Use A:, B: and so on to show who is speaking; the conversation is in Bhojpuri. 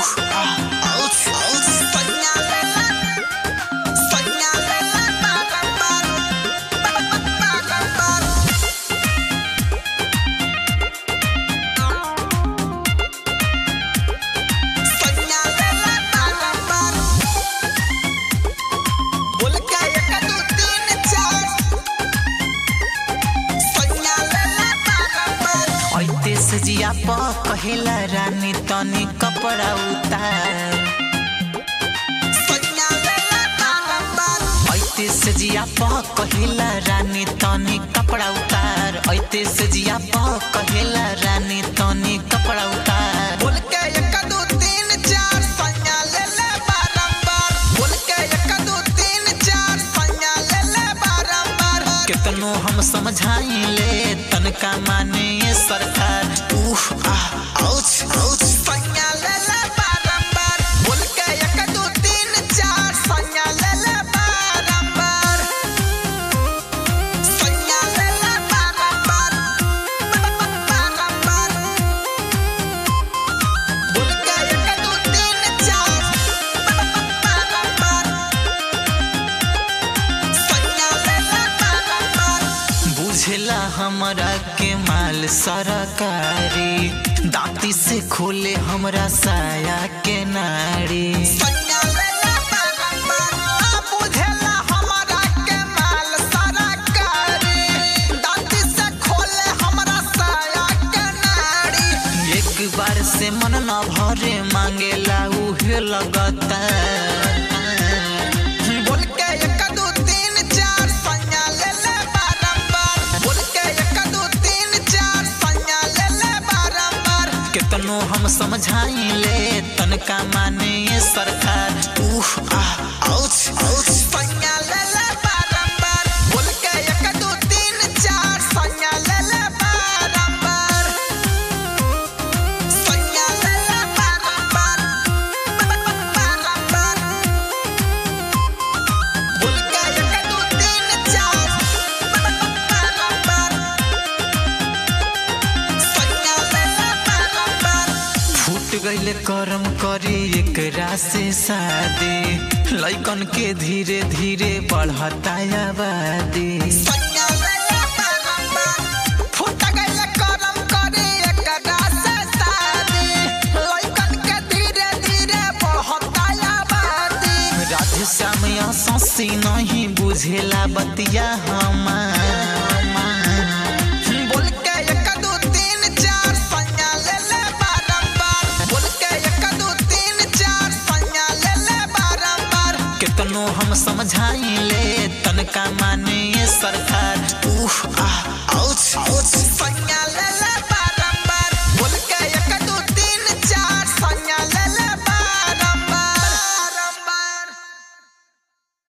A: जिया प कहेला रानी तनी कपड़ा उतार ऐते से जिया प कहेला रानी तनी कपड़ा उतार ऐते से जिया प कहेला रानी तनी कपड़ा उतार
B: बोल के 1 2 3 4 सैया ले ले बारंबार बोल के 1 2 3 4 सैया ले ले बारंबार
A: कितनो हम समझाइले तनका माने सरकार
B: सैया ले ले बारंबार बोल के 1 2 3 4 सैया ले ले बारंबार सैया ले ले बारंबार बारंबार बोल के 1 2 3 4 बारंबार सैया ले ले बारंबार
A: बुझला हमरा के माल सरकारी दांती से खोले हमरा साया के नाड़ी
B: सैया ले ले बारंबार बुझला हमरा के माल सरकारी दांती से खोले हमरा साया के नाड़ी
A: एक बार से मन न भरे मांगेला उहे लगता
B: बोल के 1 2 3 4 सैया ले ले बारंबार बोल के 1 2 3 4 सैया ले ले बारंबार
A: कितनो हम समझाइले तनका माने सरकार
B: सैया ले ले बारंबार बोल के 1 2 3 4 सैया ले ले बारंबार सैया ले ले बारंबार बारंबार बोल के 1 2 3 4 बारंबार सैया ले ले बारंबार
A: फूट गईले करम करी एकरा से शादी लइकन के धीरे धीरे बढ़ता आबादी
B: सैया ले ले बारंबार फूट गईले करम करे एकरा से शादी लइकन के धीरे धीरे बढ़ता आबादी
A: राधे श्याम आसी नहीं बुझेला बतिया हमार
B: बोल के 1 2 3 4 सैया ले ले बारंबार बोल के 1 2 3 4 सैया ले ले बारंबार
A: कितनो हम समझाइले तनका माने सरकार